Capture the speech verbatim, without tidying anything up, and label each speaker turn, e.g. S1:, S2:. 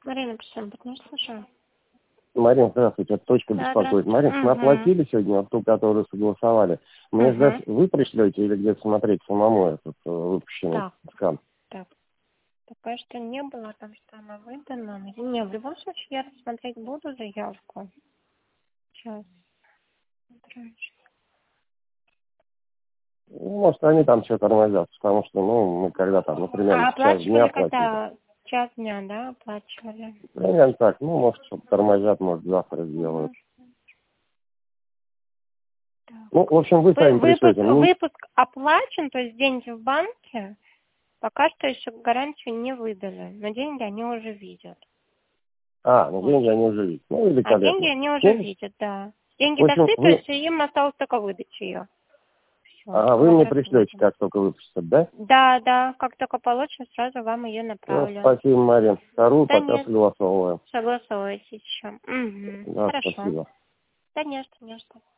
S1: Марина Александровна, не слушаю.
S2: Марина, здравствуйте, это точка
S1: Да,
S2: беспокоит. Марина,
S1: угу.
S2: мы оплатили сегодня вот ту, которую согласовали. Мне
S1: Угу.
S2: ждать, вы пришлете или где-то смотреть самому этот э, выпущенный
S1: Так.
S2: скан?
S1: Так. Пока что не было, там что она выдана. Не, в любом случае я рассмотреть буду заявку. Сейчас.
S2: Ну, может, они там что тормозят, потому что, ну, мы когда там, например,
S1: А
S2: в час дня
S1: оплачивали
S2: оплатили.
S1: когда? Час дня, да, оплачивали?
S2: Примерно так, ну, может, что-то тормозят, может, завтра сделают.
S1: Так.
S2: Ну, в общем, вы
S1: Вы,
S2: сами
S1: выпуск,
S2: пришлете. Ну,
S1: выпуск оплачен, то есть деньги в банке, пока что еще гарантию не выдали, но деньги они уже видят.
S2: а, ну, деньги они уже видят. Ну,
S1: А
S2: великолепно.
S1: деньги они уже
S2: Ну,
S1: видят, да. Деньги
S2: в общем,
S1: дошли, то
S2: вы...
S1: есть им осталось только выдать ее. Всё,
S2: Ага, вы мне
S1: вопрос
S2: пришлете,
S1: выдан.
S2: как только выпустят, да?
S1: Да, да, как только получим, сразу вам ее
S2: Ну,
S1: направлю.
S2: спасибо, Марин. Вторую
S1: Да
S2: пока
S1: нет,
S2: согласовываем.
S1: согласовывайтесь еще. Угу.
S2: Да,
S1: Хорошо.
S2: спасибо.
S1: Да нет, конечно.